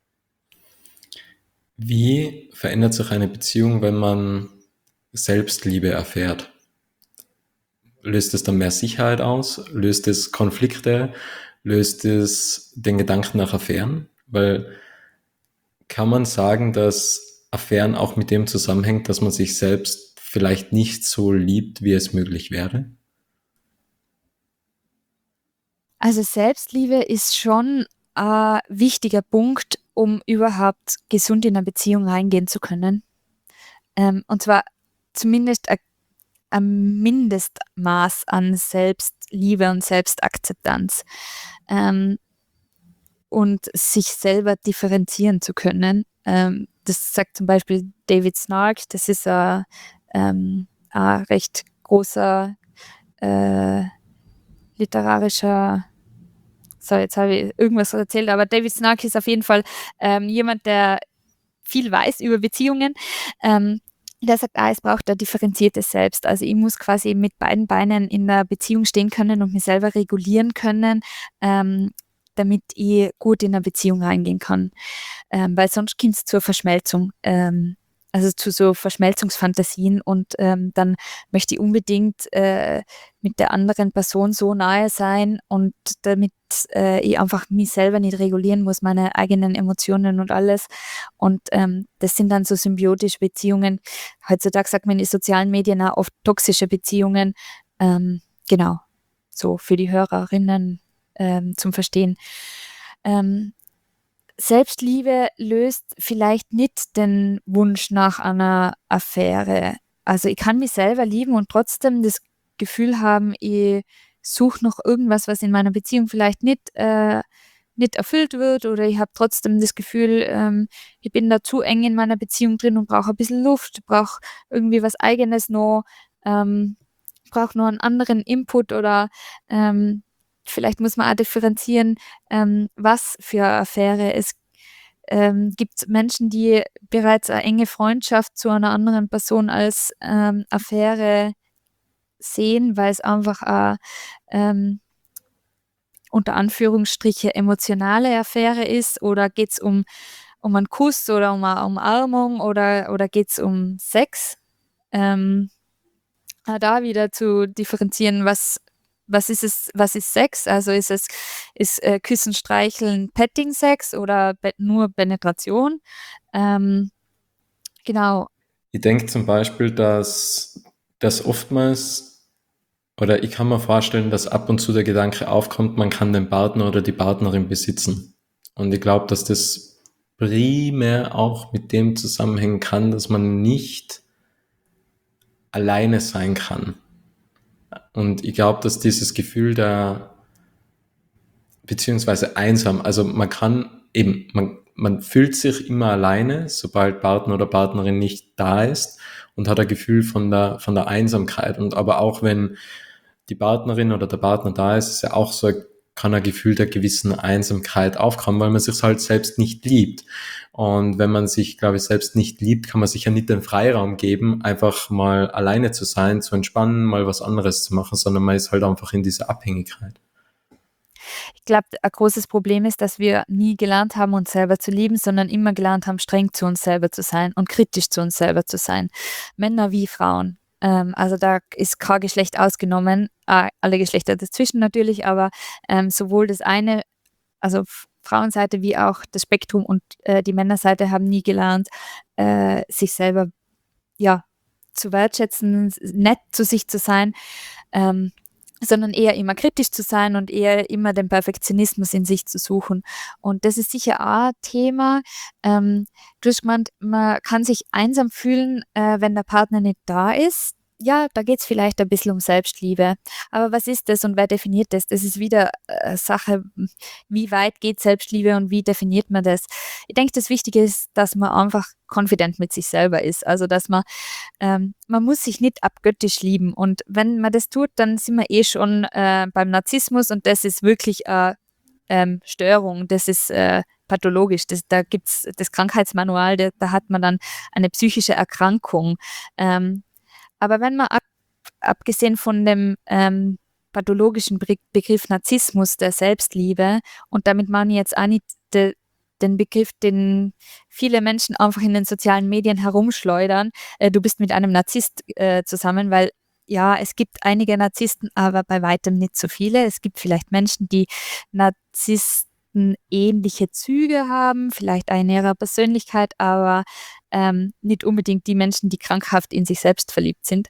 Wie verändert sich eine Beziehung, wenn man Selbstliebe erfährt? Löst es dann mehr Sicherheit aus? Löst es Konflikte? Löst es den Gedanken nach Affären? Weil kann man sagen, dass Affären auch mit dem zusammenhängt, dass man sich selbst vielleicht nicht so liebt, wie es möglich wäre? Also Selbstliebe ist schon ein wichtiger Punkt, um überhaupt gesund in eine Beziehung reingehen zu können. Und zwar zumindest ein Mindestmaß an Selbstliebe und Selbstakzeptanz. Und sich selber differenzieren zu können. Das sagt zum Beispiel David Snark, das ist ein recht großer literarischer, so jetzt habe ich irgendwas erzählt, aber David Snark ist auf jeden Fall jemand, der viel weiß über Beziehungen. Der sagt, es braucht ein differenziertes Selbst. Also ich muss quasi mit beiden Beinen in der Beziehung stehen können und mich selber regulieren können, damit ich gut in eine Beziehung reingehen kann. Weil sonst kommt es zur Verschmelzung, also zu so Verschmelzungsfantasien, und dann möchte ich unbedingt mit der anderen Person so nahe sein, und damit ich einfach mich selber nicht regulieren muss, meine eigenen Emotionen und alles. Und das sind dann so symbiotische Beziehungen. Heutzutage sagt man in den sozialen Medien auch oft toxische Beziehungen. Genau, so für die Hörerinnen zum Verstehen. Ähm, Selbstliebe löst vielleicht nicht den Wunsch nach einer Affäre. Also, ich kann mich selber lieben und trotzdem das Gefühl haben, ich suche noch irgendwas, was in meiner Beziehung vielleicht nicht erfüllt wird, oder ich habe trotzdem das Gefühl, ich bin da zu eng in meiner Beziehung drin und brauche ein bisschen Luft, brauche irgendwie was Eigenes noch, brauche noch einen anderen Input, oder vielleicht muss man auch differenzieren, was für eine Affäre. Es gibt Menschen, die bereits eine enge Freundschaft zu einer anderen Person als Affäre sehen, weil es einfach ähm, unter Anführungsstriche emotionale Affäre ist, oder geht's um einen Kuss oder um eine Umarmung, oder geht's um Sex? Ähm, Da wieder zu differenzieren, was ist Sex? Also ist Küssen, Streicheln, Petting-Sex oder nur Penetration? Ähm, genau. Ich denke zum Beispiel, dass oftmals, oder ich kann mir vorstellen, dass ab und zu der Gedanke aufkommt, man kann den Partner oder die Partnerin besitzen. Und ich glaube, dass das primär auch mit dem zusammenhängen kann, dass man nicht alleine sein kann. Und ich glaube, dass dieses Gefühl beziehungsweise einsam, also man kann eben, man fühlt sich immer alleine, sobald Partner oder Partnerin nicht da ist, und hat ein Gefühl von der Einsamkeit. Und aber auch wenn die Partnerin oder der Partner da ist, ist ja auch so, kann ein Gefühl der gewissen Einsamkeit aufkommen, weil man sich halt selbst nicht liebt. Und wenn man sich, glaube ich, selbst nicht liebt, kann man sich ja nicht den Freiraum geben, einfach mal alleine zu sein, zu entspannen, mal was anderes zu machen, sondern man ist halt einfach in dieser Abhängigkeit. Ich glaube, ein großes Problem ist, dass wir nie gelernt haben, uns selber zu lieben, sondern immer gelernt haben, streng zu uns selber zu sein und kritisch zu uns selber zu sein. Männer wie Frauen. Also da ist kein Geschlecht ausgenommen, alle Geschlechter dazwischen natürlich, aber sowohl das eine, also Frauenseite, wie auch das Spektrum und die Männerseite haben nie gelernt, sich selber, ja, zu wertschätzen, nett zu sich zu sein, ähm, sondern eher immer kritisch zu sein und eher immer den Perfektionismus in sich zu suchen. Und das ist sicher auch ein Thema. Du hast gemeint, man kann sich einsam fühlen, wenn der Partner nicht da ist. Ja, da geht's vielleicht ein bisschen um Selbstliebe. Aber was ist das und wer definiert das? Das ist wieder Sache, wie weit geht Selbstliebe und wie definiert man das? Ich denke, das Wichtige ist, dass man einfach confident mit sich selber ist. Also, dass man muss sich nicht abgöttisch lieben. Und wenn man das tut, dann sind wir eh schon beim Narzissmus, und das ist wirklich eine Störung, das ist pathologisch. Da gibt's das Krankheitsmanual, da hat man dann eine psychische Erkrankung. Aber wenn man abgesehen von dem pathologischen Begriff Narzissmus der Selbstliebe, und damit meine ich jetzt auch nicht den Begriff, den viele Menschen einfach in den sozialen Medien herumschleudern, du bist mit einem Narzisst zusammen, weil ja, es gibt einige Narzissten, aber bei weitem nicht so viele. Es gibt vielleicht Menschen, die Narzissten ähnliche Züge haben, vielleicht auch in ihrer Persönlichkeit, aber nicht unbedingt die Menschen, die krankhaft in sich selbst verliebt sind.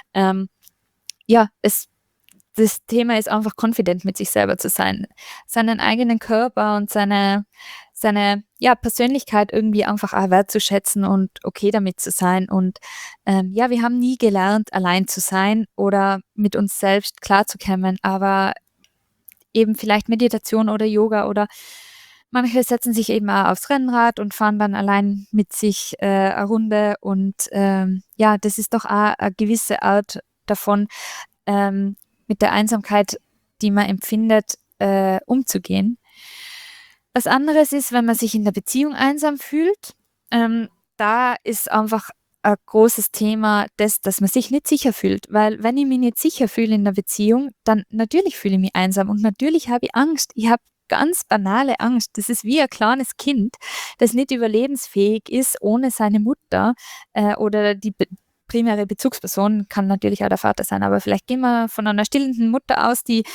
Ja, das Thema ist einfach confident mit sich selber zu sein, seinen eigenen Körper und seine ja, Persönlichkeit irgendwie einfach auch wertzuschätzen und okay damit zu sein. Und ja, wir haben nie gelernt, allein zu sein oder mit uns selbst klarzukommen, aber eben vielleicht Meditation oder Yoga, oder manche setzen sich eben auch aufs Rennrad und fahren dann allein mit sich eine Runde, und ja, das ist doch auch eine gewisse Art davon, mit der Einsamkeit, die man empfindet, umzugehen. Was anderes ist, wenn man sich in der Beziehung einsam fühlt. Da ist einfach ein großes Thema das, dass man sich nicht sicher fühlt. Weil wenn ich mich nicht sicher fühle in der Beziehung, dann natürlich fühle ich mich einsam und natürlich habe ich Angst. Ich habe ganz banale Angst. Das ist wie ein kleines Kind, das nicht überlebensfähig ist ohne seine Mutter oder die primäre Bezugsperson, kann natürlich auch der Vater sein, aber vielleicht gehen wir von einer stillenden Mutter aus, die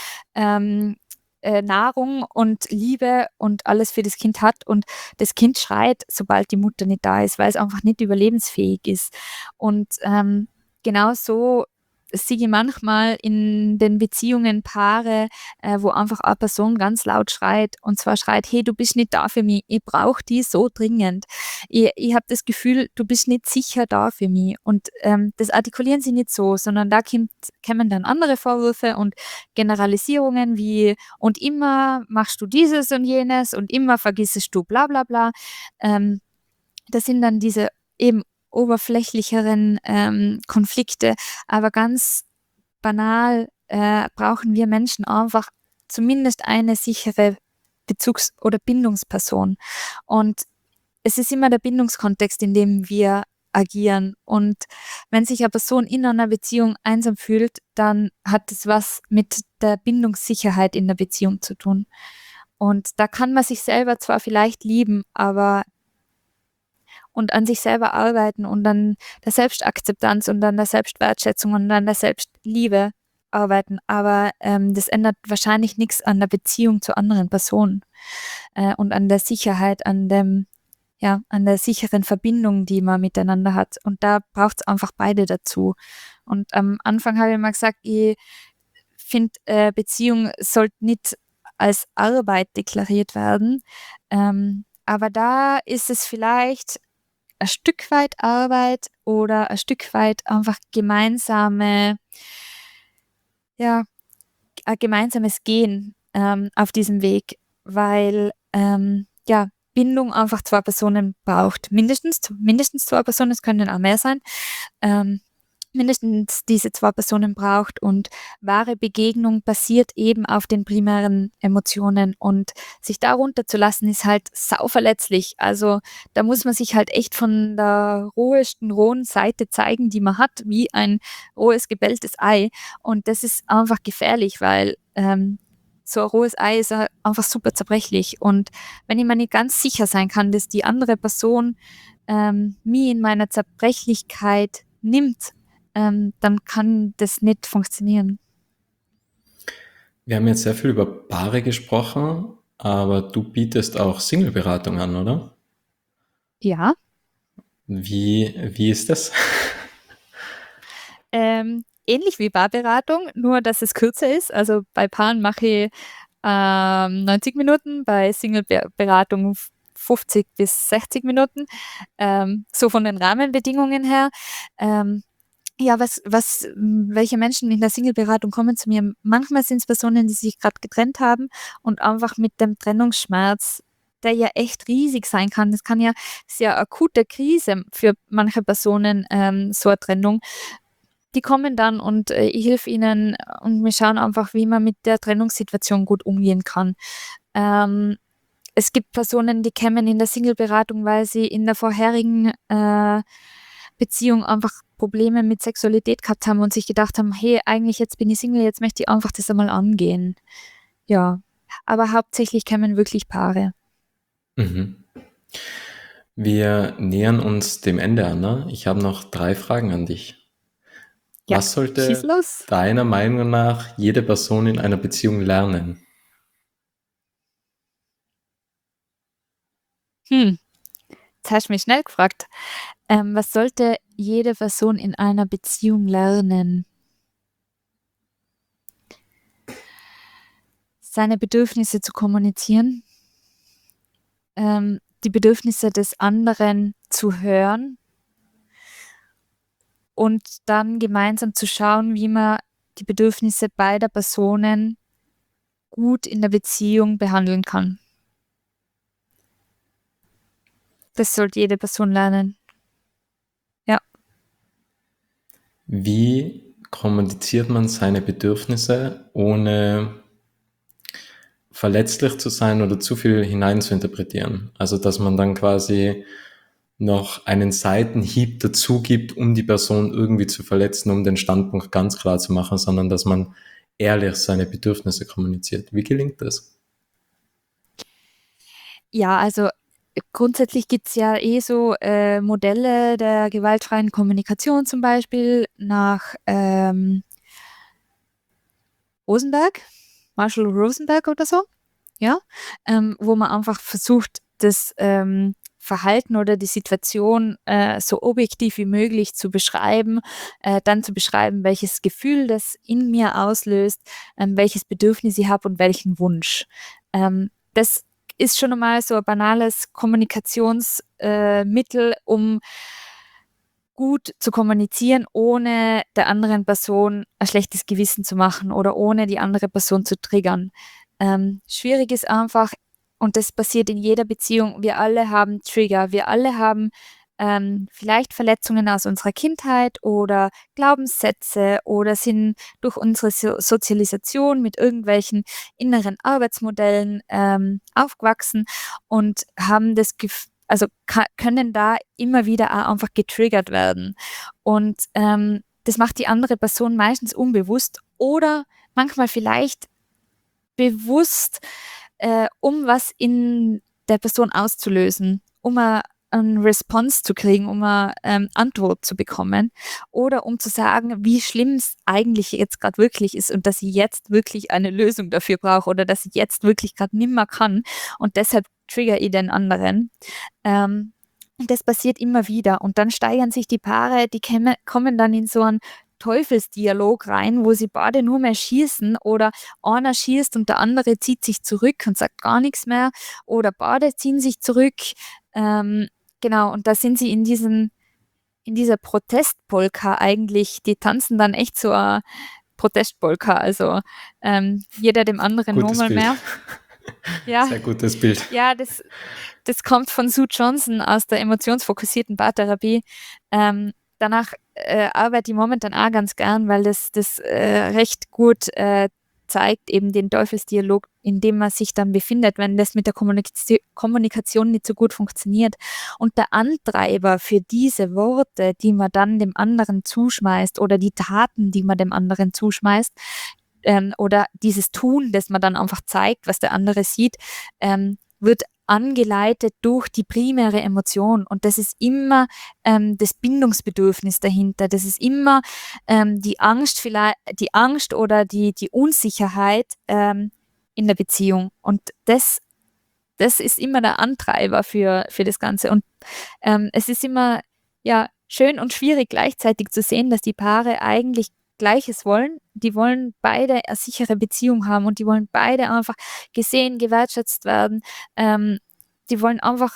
Nahrung und Liebe und alles für das Kind hat, und das Kind schreit, sobald die Mutter nicht da ist, weil es einfach nicht überlebensfähig ist. Und genau so sehe ich manchmal in den Beziehungen Paare, wo einfach eine Person ganz laut schreit und zwar schreit: „Hey, du bist nicht da für mich. Ich brauche dich so dringend. Ich habe das Gefühl, du bist nicht sicher da für mich.“ Und, das artikulieren sie nicht so, sondern da kämen dann andere Vorwürfe und Generalisierungen wie: „Und immer machst du dieses und jenes und immer vergissest du bla bla bla.“ Ähm, Das sind dann diese eben oberflächlicheren, Konflikte, aber ganz banal, brauchen wir Menschen einfach zumindest eine sichere Bezugs- oder Bindungsperson. Und es ist immer der Bindungskontext, in dem wir agieren. Und wenn sich eine Person in einer Beziehung einsam fühlt, dann hat es was mit der Bindungssicherheit in der Beziehung zu tun. Und da kann man sich selber zwar vielleicht lieben, aber und an sich selber arbeiten und an der Selbstakzeptanz und an der Selbstwertschätzung und an der Selbstliebe arbeiten, aber, das ändert wahrscheinlich nichts an der Beziehung zur anderen Person, und an der Sicherheit, an der sicheren Verbindung, die man miteinander hat. Und da braucht's einfach beide dazu. Und am Anfang habe ich mal gesagt, ich finde, Beziehung sollte nicht als Arbeit deklariert werden, aber da ist es vielleicht ein Stück weit Arbeit oder ein Stück weit einfach ja, ein gemeinsames Gehen, auf diesem Weg, weil, ja, Bindung einfach 2 Personen braucht. Mindestens 2 Personen, es können auch mehr sein. Ähm, Mindestens diese 2 Personen braucht und wahre Begegnung basiert eben auf den primären Emotionen und sich da runterzulassen ist halt sauverletzlich. Also, da muss man sich halt echt von der rohen Seite zeigen, die man hat, wie ein rohes, gebelltes Ei und das ist einfach gefährlich, weil, so ein rohes Ei ist einfach super zerbrechlich und wenn ich mir nicht ganz sicher sein kann, dass die andere Person, mich in meiner Zerbrechlichkeit nimmt, dann kann das nicht funktionieren. Wir haben jetzt sehr viel über Paare gesprochen, aber du bietest auch Single-Beratung an, oder? Ja, Wie ist das? ähnlich wie Paarberatung, nur dass es kürzer ist. Also, bei Paaren mache ich, 90 Minuten, bei Single-Beratung 50 bis 60 Minuten, so von den Rahmenbedingungen her. Ähm, ja, welche Menschen in der Single-Beratung kommen zu mir? Manchmal sind's Personen, die sich grad getrennt haben und einfach mit dem Trennungsschmerz, der ja echt riesig sein kann. Das kann ja ist ja akute Krise für manche Personen, so 'ne Trennung. Die kommen dann und, ich helfe ihnen und wir schauen einfach, wie man mit der Trennungssituation gut umgehen kann. Ähm, Es gibt Personen, die kämen in der Single-Beratung, weil sie in der vorherigen, Beziehung einfach Probleme mit Sexualität gehabt haben und sich gedacht haben: „Hey, eigentlich jetzt bin ich Single, jetzt möchte ich einfach das einmal angehen.“ Ja, aber hauptsächlich kämen wirklich Paare. Mhm. Wir nähern uns dem Ende, Anna. Ich habe noch 3 Fragen an dich. Ja, Was schieß sollte los. deiner Meinung nach jede Person in einer Beziehung lernen? Hm, Jetzt hast du mich schnell gefragt. Was sollte jede Person in einer Beziehung lernen? Seine Bedürfnisse zu kommunizieren, die Bedürfnisse des anderen zu hören und dann gemeinsam zu schauen, wie man die Bedürfnisse beider Personen gut in der Beziehung behandeln kann. Das sollte jede Person lernen. Ja. Wie kommuniziert man seine Bedürfnisse, ohne verletzlich zu sein oder zu viel hineinzuinterpretieren? Also, dass man dann quasi noch einen Seitenhieb dazu gibt, um die Person irgendwie zu verletzen, um den Standpunkt ganz klar zu machen, sondern dass man ehrlich seine Bedürfnisse kommuniziert. Wie gelingt das? Ja, also, grundsätzlich gibt's ja so, Modelle der gewaltfreien Kommunikation zum Beispiel nach, Rosenberg, Marshall Rosenberg oder so, ja? Wo man einfach versucht, das, Verhalten oder die Situation so objektiv wie möglich zu beschreiben, dann zu beschreiben, welches Gefühl das in mir auslöst, welches Bedürfnis ich habe und welchen Wunsch. Das ist schon einmal so ein banales Kommunikationsmittel, um gut zu kommunizieren, ohne der anderen Person ein schlechtes Gewissen zu machen oder ohne die andere Person zu triggern. Schwierig ist einfach, und das passiert in jeder Beziehung, wir alle haben Trigger, wir alle haben vielleicht Verletzungen aus unserer Kindheit oder Glaubenssätze oder sind durch unsere Sozialisation mit irgendwelchen inneren Arbeitsmodellen aufgewachsen und haben das Gefühl, also können da immer wieder auch einfach getriggert werden. Und das macht die andere Person meistens unbewusst oder manchmal vielleicht bewusst, um was in der Person auszulösen, um eine Response zu kriegen, um eine Antwort zu bekommen oder um zu sagen, wie schlimm es eigentlich jetzt gerade wirklich ist und dass ich jetzt wirklich eine Lösung dafür brauche oder dass ich jetzt wirklich gerade nimmer kann und deshalb trigger ich den anderen. Und das passiert immer wieder und dann steigern sich die Paare, die kommen dann in so einen Teufelsdialog rein, wo sie beide nur mehr schießen oder einer schießt und der andere zieht sich zurück und sagt gar nichts mehr oder beide ziehen sich zurück. Genau, und da sind sie in dieser Protestpolka eigentlich, die tanzen dann echt so eine Protestpolka, also jeder dem anderen Gutes nochmal Bild. mehr. Ja, Sehr gutes Bild. ja, das kommt von Sue Johnson aus der emotionsfokussierten Paartherapie. Danach arbeite ich momentan auch ganz gern, weil das recht gut zeigt, eben den Teufelsdialog, in dem man sich dann befindet, wenn das mit der Kommunikation nicht so gut funktioniert. Und der Antreiber für diese Worte, die man dann dem anderen zuschmeißt oder die Taten, die man dem anderen zuschmeißt, oder dieses Tun, das man dann einfach zeigt, was der andere sieht, wird angeleitet durch die primäre Emotion. Und das ist immer das Bindungsbedürfnis dahinter. Das ist immer die Angst oder die Unsicherheit in der Beziehung. Und das ist immer der Antreiber für das Ganze. Und es ist immer schön und schwierig gleichzeitig zu sehen, dass die Paare eigentlich Gleiches wollen. Die wollen beide eine sichere Beziehung haben und die wollen beide einfach gesehen, gewertschätzt werden. Die wollen einfach,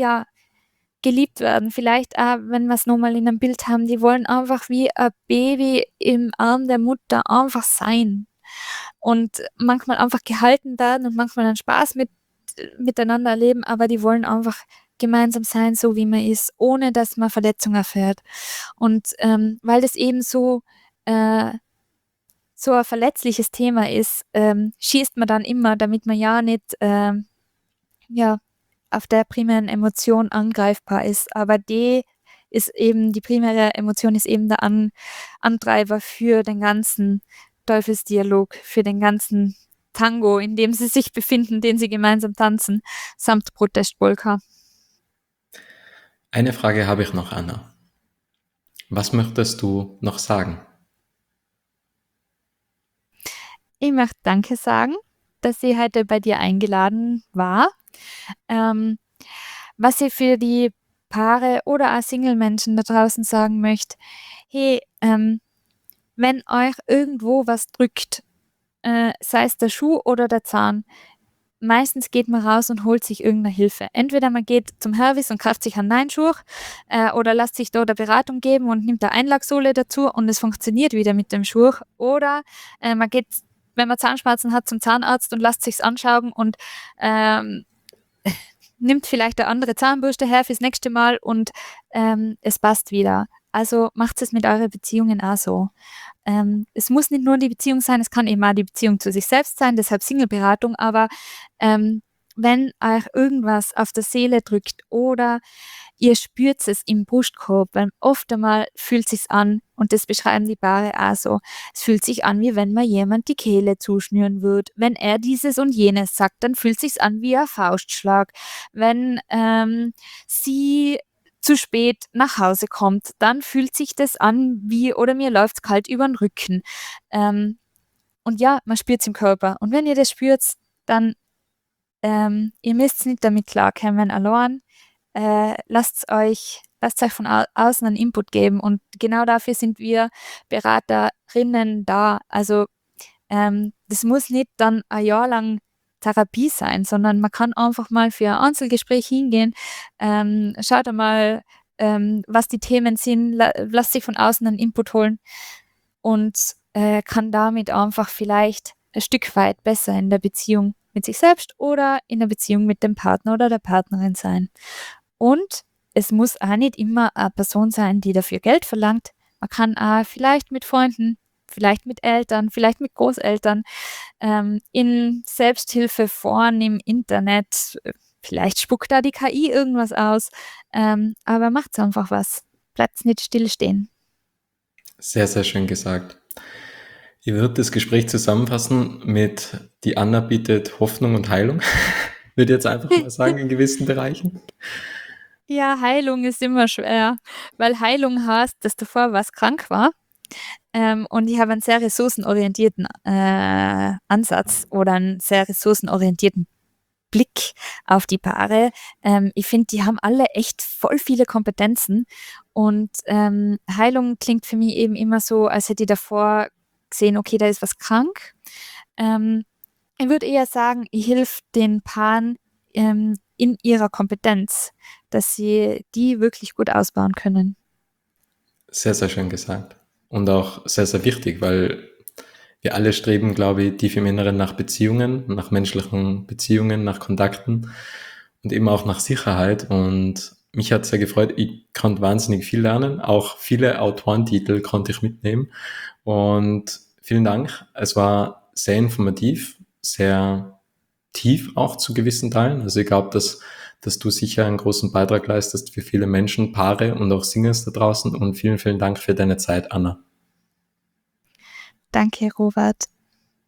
geliebt werden. Vielleicht auch, wenn wir es nochmal in einem Bild haben, die wollen einfach wie ein Baby im Arm der Mutter einfach sein. Und manchmal einfach gehalten werden und manchmal einen Spaß miteinander erleben, aber die wollen einfach gemeinsam sein, so wie man ist, ohne dass man Verletzungen erfährt. Und weil das eben so ein verletzliches Thema ist, schießt man dann immer, damit man ja nicht auf der primären Emotion angreifbar ist. Aber die primäre Emotion ist eben der Antreiber für den ganzen Teufelsdialog, für den ganzen Tango, in dem sie sich befinden, den sie gemeinsam tanzen, samt Protestpolka. Eine Frage habe ich noch, Anna. Was möchtest du noch sagen? Ich möchte Danke sagen, dass ich heute bei dir eingeladen war. Was ich für die Paare oder auch Single-Menschen da draußen sagen möchte, hey, wenn euch irgendwo was drückt, sei es der Schuh oder der Zahn, meistens geht man raus und holt sich irgendeine Hilfe. Entweder man geht zum Hervis und kauft sich einen neuen Schuh oder lässt sich da eine Beratung geben und nimmt eine Einlagsohle dazu und es funktioniert wieder mit dem Schuh. Oder man geht, wenn man Zahnschmerzen hat, zum Zahnarzt und lässt sich's anschauen und nimmt vielleicht eine andere Zahnbürste her fürs nächste Mal und es passt wieder. Also macht es mit euren Beziehungen auch so. Es muss nicht nur die Beziehung sein, es kann eben auch die Beziehung zu sich selbst sein, deshalb Single-Beratung, aber wenn euch irgendwas auf der Seele drückt oder ihr spürt es im Brustkorb, weil oft einmal fühlt es sich an, und das beschreiben die Paare auch so, es fühlt sich an, wie wenn man jemand die Kehle zuschnüren würde. Wenn er dieses und jenes sagt, dann fühlt es sich an wie ein Faustschlag. Wenn sie zu spät nach Hause kommt, dann fühlt sich das an wie, oder mir läuft es kalt über den Rücken. Und ja, man spürt es im Körper. Und wenn ihr das spürt, dann ihr müsst nicht damit klarkommen allein. lasst euch von außen einen Input geben. Und genau dafür sind wir Beraterinnen da. Also das muss nicht dann ein Jahr lang Therapie sein, sondern man kann einfach mal für ein Einzelgespräch hingehen, schaut einmal, was die Themen sind, lasst sich von außen einen Input holen und kann damit einfach vielleicht ein Stück weit besser in der Beziehung mit sich selbst oder in der Beziehung mit dem Partner oder der Partnerin sein. Und es muss auch nicht immer eine Person sein, die dafür Geld verlangt. Man kann auch vielleicht mit Freunden, vielleicht mit Eltern, vielleicht mit Großeltern in Selbsthilfeforen im Internet, vielleicht spuckt da die KI irgendwas aus, aber macht's einfach was. Bleibt's nicht stillstehen. Sehr, sehr schön gesagt. Ich würde das Gespräch zusammenfassen mit: Die Anna bietet Hoffnung und Heilung. Würde ich jetzt einfach mal sagen, in gewissen Bereichen. Ja, Heilung ist immer schwer, weil Heilung heißt, dass davor was krank war. Und ich habe einen sehr ressourcenorientierten Ansatz oder einen sehr ressourcenorientierten Blick auf die Paare. Ich finde, die haben alle echt voll viele Kompetenzen und Heilung klingt für mich eben immer so, als hätte ich davor gesehen, okay, da ist was krank. Ich würde eher sagen, ich helfe den Paaren in ihrer Kompetenz, dass sie die wirklich gut ausbauen können. Sehr, sehr schön gesagt. Und auch sehr, sehr wichtig, weil wir alle streben, glaube ich, tief im Inneren nach Beziehungen, nach menschlichen Beziehungen, nach Kontakten und eben auch nach Sicherheit. Und mich hat sehr gefreut, ich konnte wahnsinnig viel lernen. Auch viele Autorentitel konnte ich mitnehmen. Und vielen Dank. Es war sehr informativ, sehr tief auch zu gewissen Teilen. Also ich glaube, dass du sicher einen großen Beitrag leistest für viele Menschen, Paare und auch Singles da draußen. Und vielen, vielen Dank für deine Zeit, Anna. Danke, Robert.